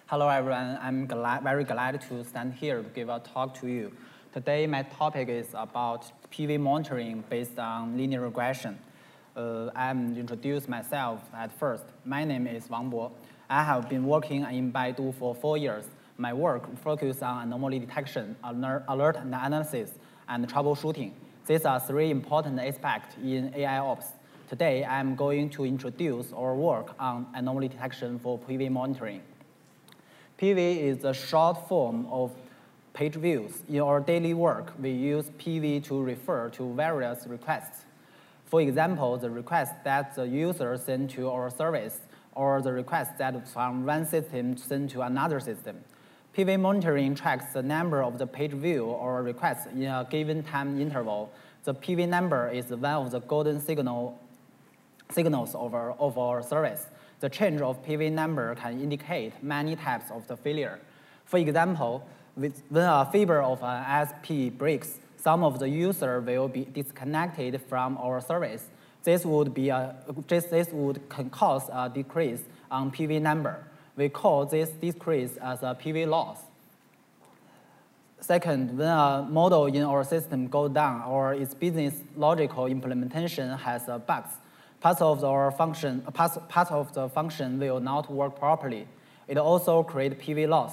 Hello everyone, very glad to stand here to give a talk to you. Today my topic is about PV monitoring based on linear regression. I'm introduce myself at first. My name is Wang Bo. I have been working in Baidu for 4 years. My work focuses on anomaly detection, alert analysis, and troubleshooting. These are three important aspects in AI ops. Today, I'm going to introduce our work on anomaly detection for PV monitoring. PV is a short form of page views. In our daily work, we use PV to refer to various requests. For example, the request that the user sends to our service, or the request that from one system sent to another system. PV monitoring tracks the number of the page view or requests in a given time interval. The PV number is one of the golden signals of our service. The change of PV number can indicate many types of the failure. For example, when a fiber of an ISP breaks, some of the user will be disconnected from our service. This would can cause a decrease on PV number. We call this decrease as a PV loss. Second, when a model in our system goes down or its business logical implementation has bugs, part of the function will not work properly. It also creates PV loss.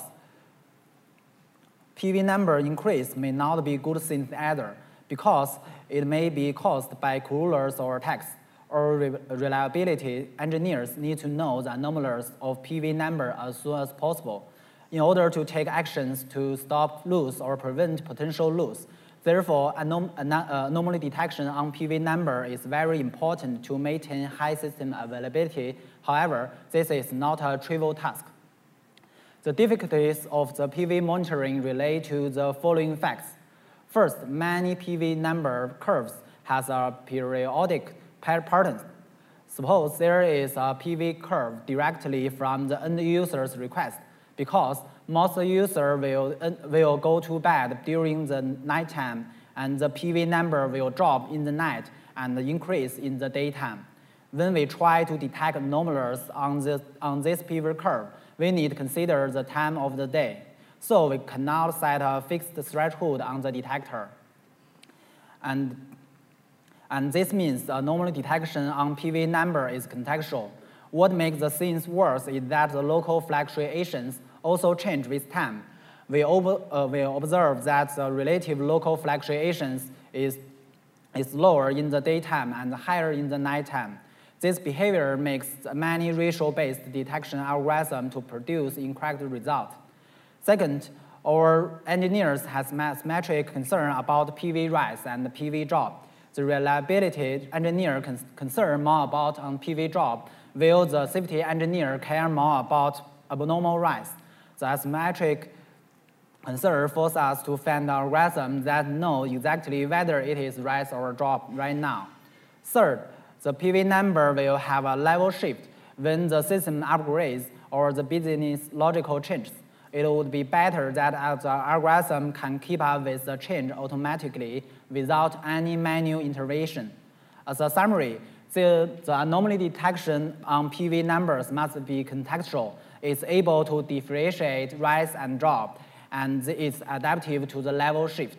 PV number increase may not be good thing either, because it may be caused by coolers or attacks. Or reliability engineers need to know the anomalies of PV number as soon as possible in order to take actions to stop loss or prevent potential loss. Therefore, anomaly detection on PV number is very important to maintain high system availability. However, this is not a trivial task. The difficulties of the PV monitoring relate to the following facts. First, many PV number curves has a periodic pattern. Suppose there is a PV curve directly from the end user's request, because most users will go to bed during the nighttime, and the PV number will drop in the night and increase in the daytime. When we try to detect anomalies on this PV curve, we need to consider the time of the day. So we cannot set a fixed threshold on the detector. And this means anomaly detection on PV number is contextual. What makes the things worse is that the local fluctuations also change with time. We observe that the relative local fluctuations is lower in the daytime and higher in the nighttime. This behavior makes many ratio-based detection algorithms to produce incorrect results. Second, our engineers have mathematical concern about PV rise and PV drop. The reliability engineer concern more about PV drop, while the safety engineer care more about abnormal rise. The asymmetric concern forces us to find algorithms that know exactly whether it is rise or drop right now. Third, the PV number will have a level shift when the system upgrades or the business logical changes. It would be better that the algorithm can keep up with the change automatically without any manual intervention. As a summary, the anomaly detection on PV numbers must be contextual. It's able to differentiate rise and drop, and it's adaptive to the level shift.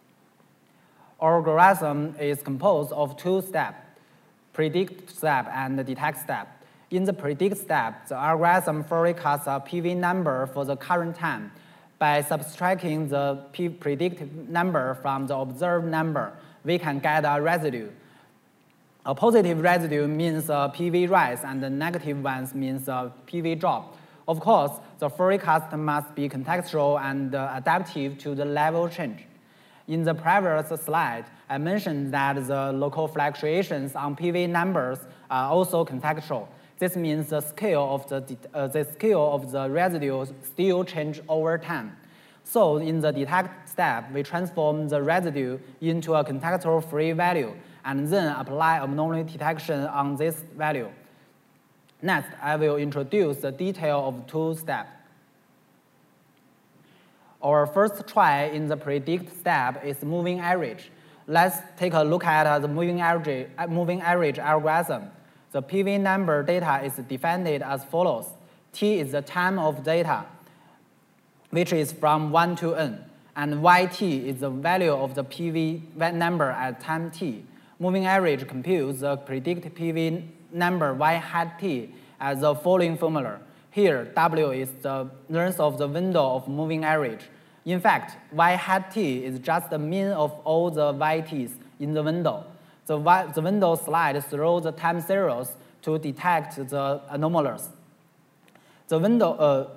Our algorithm is composed of two steps, predict step and detect step. In the predict step, the algorithm forecasts a PV number for the current time. By subtracting the predicted number from the observed number, we can get a residue. A positive residue means a PV rise, and the negative ones means a PV drop. Of course, the forecast must be contextual and adaptive to the level change. In the previous slide, I mentioned that the local fluctuations on PV numbers are also contextual. This means the scale of the residue still change over time. So in the detect step, we transform the residue into a contextual free value and then apply anomaly detection on this value. Next, I will introduce the detail of two steps. Our first try in the predict step is moving average. Let's take a look at the moving average algorithm. The PV number data is defined as follows. T is the time of data. which is from 1 to n, and yt is the value of the PV number at time t. Moving average computes the predicted PV number y hat t as the following formula. Here, W is the length of the window of moving average. In fact, y hat t is just the mean of all the yt's in the window. The window slides through the time series to detect the anomalies. The window,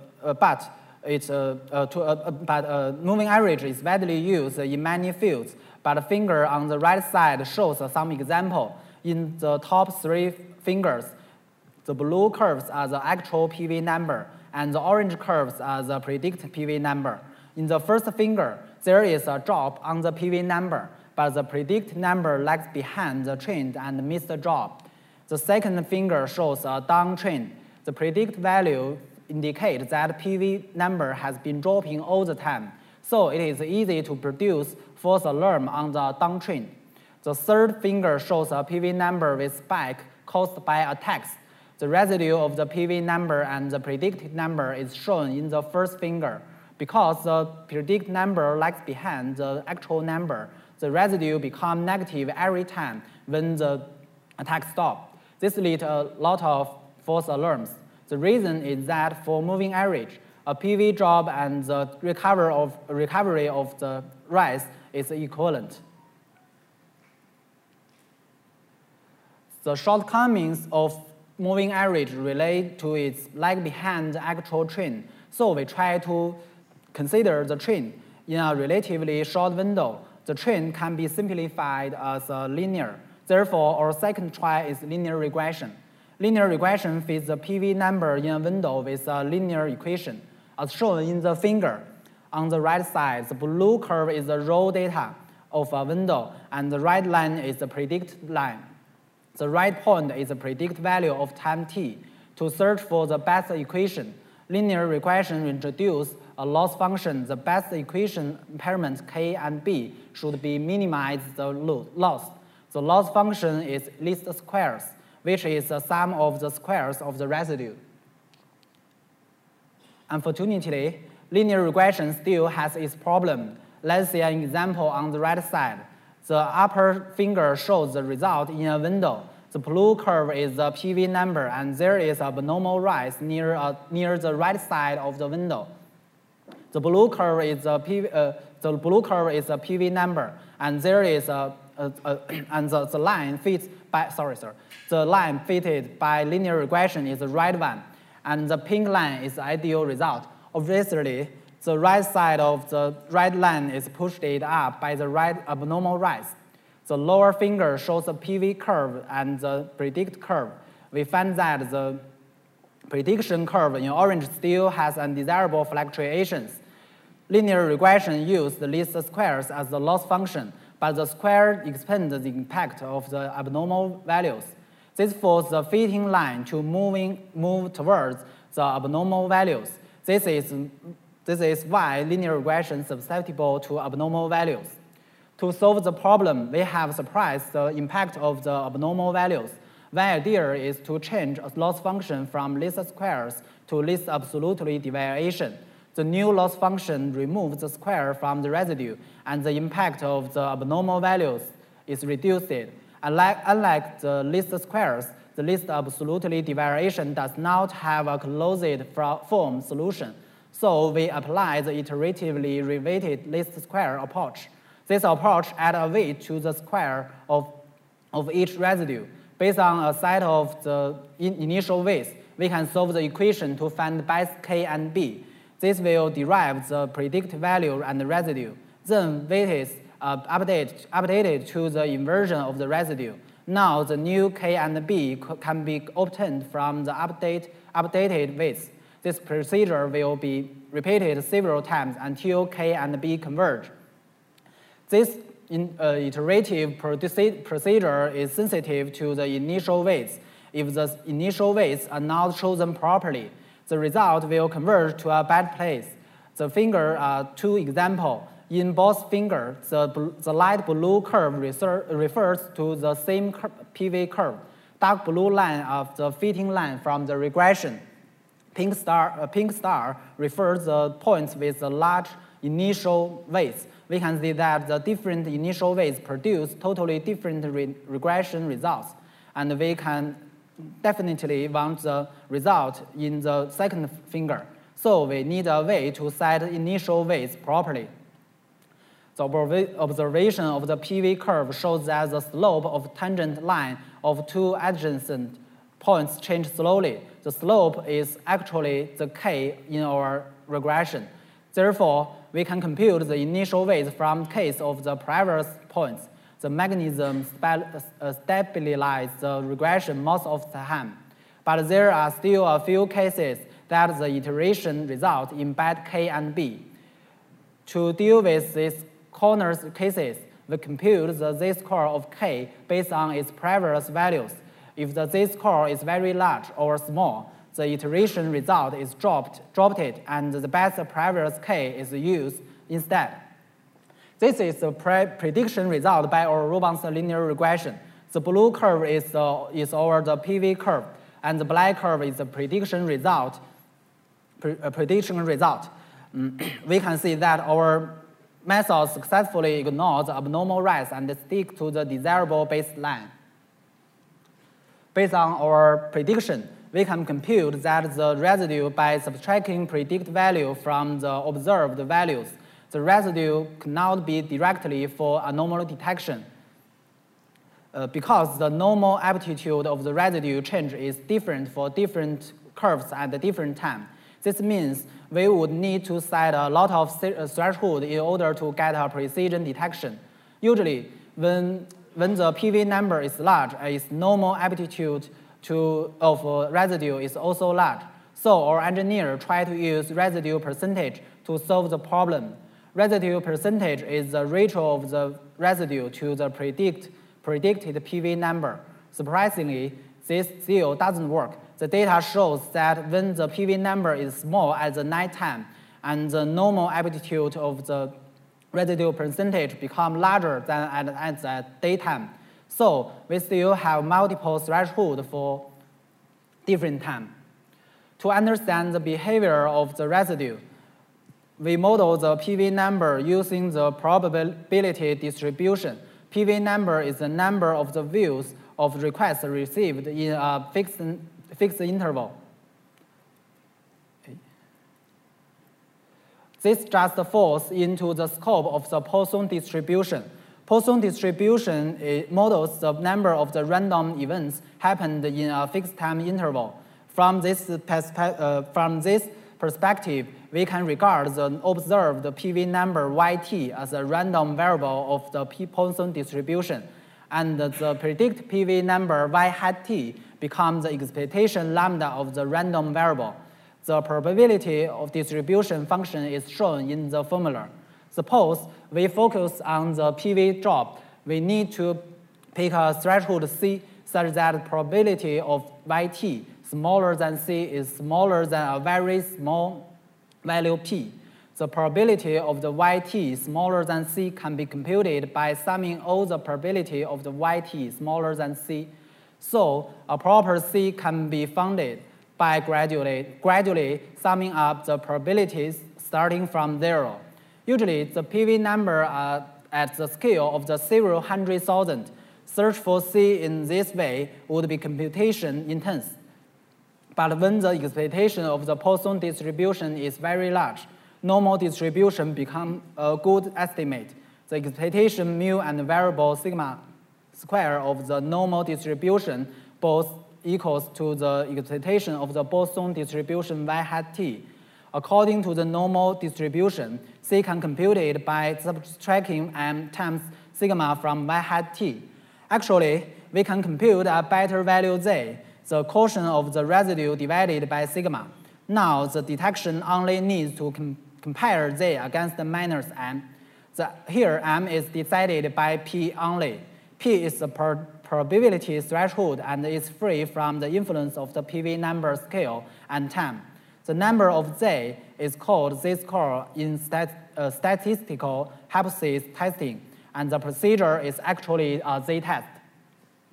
moving average is widely used in many fields, but the finger on the right side shows some example. In the top 3 fingers, the blue curves are the actual PV number, and the orange curves are the predicted PV number. In the first finger, there is a drop on the PV number, but the predicted number lags behind the trend and missed the drop. The second finger shows a downtrend. The predicted value indicates that PV number has been dropping all the time, so it is easy to produce false alarm on the downtrend. The third finger shows a PV number with spike caused by attacks. The residue of the PV number and the predicted number is shown in the first finger. Because the predicted number lags behind the actual number, the residue becomes negative every time when the attack stops. This leads to a lot of false alarms. The reason is that for moving average, a PV drop and the recovery of the rise is equivalent. The shortcomings of moving average relate to its lag behind the actual trend, so we try to consider the trend in a relatively short window. The trend can be simplified as linear. Therefore, our second try is linear regression. Linear regression fits the PV number in a window with a linear equation, as shown in the figure. On the right side, the blue curve is the raw data of a window, and the right line is the predicted line. The right point is the predicted value of time t. To search for the best equation, linear regression introduces a loss function. The best equation pairment k and b should be minimize the loss. The loss function is least squares, which is the sum of the squares of the residue. Unfortunately, linear regression still has its problem. Let's see an example on the right side. The upper finger shows the result in a window. The blue curve is the PV number, and there is a abnormal rise near the right side of the window. The blue curve is a PV number, and there is the line fitted by linear regression is the right one, and the pink line is the ideal result. Obviously, the right side of the right line is pushed up by the right abnormal rise. The lower finger shows the PV curve and the predict curve. We find that the prediction curve in orange still has undesirable fluctuations. Linear regression uses the least squares as the loss function, but the square expands the impact of the abnormal values. This forces the fitting line to move towards the abnormal values. This is why linear regression is susceptible to abnormal values. To solve the problem, we have suppressed the impact of the abnormal values. One idea is to change a loss function from least squares to least absolutely deviation. The new loss function removes the square from the residue, and the impact of the abnormal values is reduced. Unlike the least squares, the least absolutely deviation does not have a closed form solution. So we apply the iteratively reweighted least square approach. This approach adds a weight to the square of each residue. Based on a set of the initial weights, we can solve the equation to find best k and b. This will derive the predicted value and the residue. Then weight is updated to the inversion of the residue. Now the new k and b can be obtained from the updated weights. This procedure will be repeated several times until k and b converge. This iterative procedure is sensitive to the initial weights. If the initial weights are not chosen properly, the result will converge to a bad place. The figure are two examples. In both fingers, the light blue curve refers to the same PV curve. Dark blue line of the fitting line from the regression. Pink star refers the points with the large initial weights. We can see that the different initial weights produce totally different regression results, and we can definitely want the result in the second finger. So we need a way to set initial weights properly. The observation of the PV curve shows that the slope of tangent line of two adjacent points change slowly. The slope is actually the k in our regression. Therefore, we can compute the initial weights from case of the previous points. The mechanism stabilizes the regression most of the time. But there are still a few cases that the iteration results in bad k and b. To deal with these corner cases, we compute the z-score of k based on its previous values. If the z-score is very large or small, the iteration result is dropped and the best previous k is used instead. This is the prediction result by our Rubin's linear regression. The blue curve is our PV curve, and the black curve is the prediction result. We can see that our method successfully ignores the abnormal rise and stick to the desirable baseline. Based on our prediction, we can compute that the residue by subtracting predict value from the observed values. The residue cannot be directly for anomaly detection because the normal amplitude of the residue change is different for different curves at a different time. This means we would need to set a lot of threshold in order to get a precision detection. Usually, when the PV number is large, its normal amplitude of residue is also large. So our engineer try to use residue percentage to solve the problem. Residue percentage is the ratio of the residue to the predicted PV number. Surprisingly, this still doesn't work. The data shows that when the PV number is small at the night time, and the normal amplitude of the residue percentage become larger than at the daytime. So we still have multiple thresholds for different time. To understand the behavior of the residue, we model the PV number using the probability distribution. PV number is the number of the views of requests received in a fixed interval. This just falls into the scope of the Poisson distribution. Poisson distribution models the number of the random events happened in a fixed time interval. From this perspective, we can regard the observed PV number yt as a random variable of the Poisson distribution, and the predict PV number y hat t becomes the expectation lambda of the random variable. The probability of distribution function is shown in the formula. Suppose we focus on the PV drop. We need to pick a threshold C such that the probability of yt smaller than C is smaller than a very small value p. The probability of the yt smaller than C can be computed by summing all the probability of the yt smaller than C. So a proper C can be founded by gradually summing up the probabilities starting from 0. Usually, the PV number are at the scale of the several hundred thousand. Search for C in this way would be computation intense. But when the expectation of the Poisson distribution is very large, normal distribution becomes a good estimate. The expectation mu and variable sigma square of the normal distribution both equals to the expectation of the Poisson distribution y hat t. According to the normal distribution, C can compute it by subtracting m times sigma from y hat t. Actually, we can compute a better value z, the quotient of the residue divided by sigma. Now, the detection only needs to compare z against the minus m. Here, m is decided by p only. P is the probability threshold and is free from the influence of the PV number scale and time. The number of z is called z-score in statistical hypothesis testing, and the procedure is actually a z-test.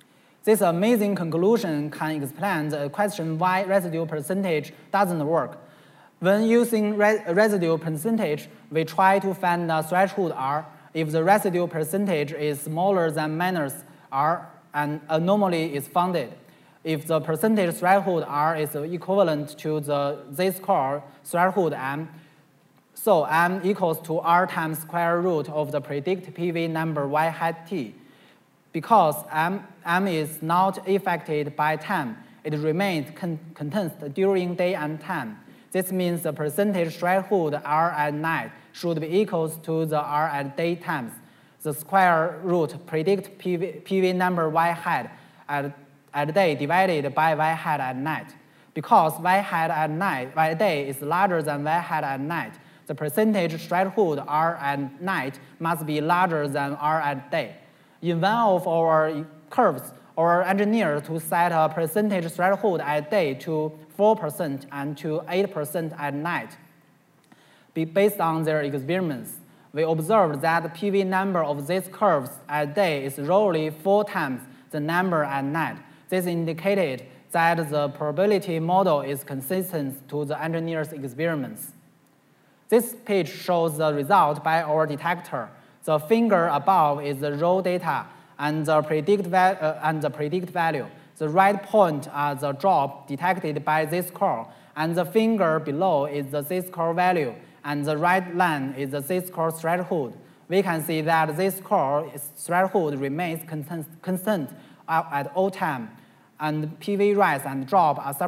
This amazing conclusion can explain the question why residue percentage doesn't work. When using residue percentage, we try to find the threshold R. If the residue percentage is smaller than minus R, an anomaly is founded. If the percentage threshold R is equivalent to the z-score threshold M, so M equals to R times square root of the predict PV number y hat t. Because M is not affected by time, it remains constant during day and time. This means the percentage threshold R at night should be equal to the R at day times the square root predict PV number y hat at day divided by y hat at night. Because y hat at night, y day is larger than y hat at night, the percentage threshold R at night must be larger than R at day. In one of our curves, our engineer to set a percentage threshold at day to 4% and to 8% at night. Based on their experiments, we observed that the PV number of these curves at day is roughly 4 times the number at night. This indicated that the probability model is consistent to the engineer's experiments. This page shows the result by our detector. The finger above is the raw data and the predict value. The right point are the drop detected by this score, and the finger below is the z-score value, and the right line is the z-score threshold. We can see that this score threshold remains constant at all time, and PV rise and drop are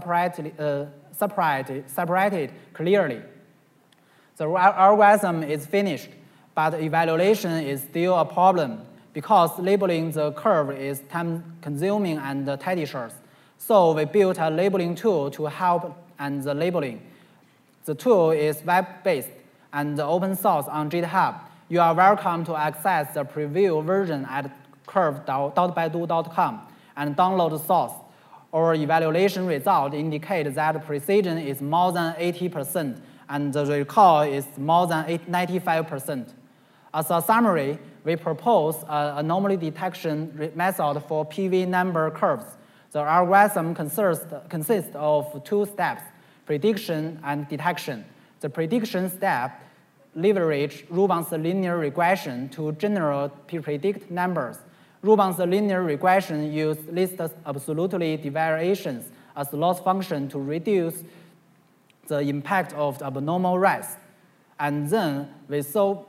separated clearly. The algorithm is finished, but evaluation is still a problem because labeling the curve is time-consuming and tedious. So we built a labeling tool to help and the labeling. The tool is web-based and open source on GitHub. You are welcome to access the preview version at curve.baidu.com and download the source. Our evaluation result indicate that precision is more than 80% and the recall is more than 95%. As a summary, we propose an anomaly detection method for PV number curves. The algorithm consists of 2 steps, prediction and detection. The prediction step leverages Rubin's linear regression to predict numbers. Rubin's linear regression uses least absolutely deviations as loss function to reduce the impact of the abnormal rise. And then we solve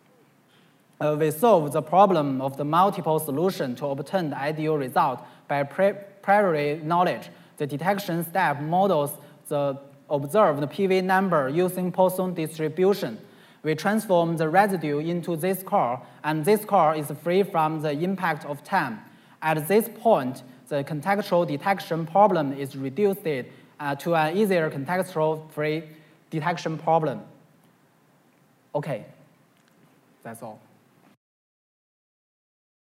the problem of the multiple solution to obtain the ideal result by priori knowledge. The detection step models the observed PV number using Poisson distribution. We transform the residue into this score, and this score is free from the impact of time. At this point, the contextual detection problem is reduced to an easier contextual-free detection problem. Okay, that's all.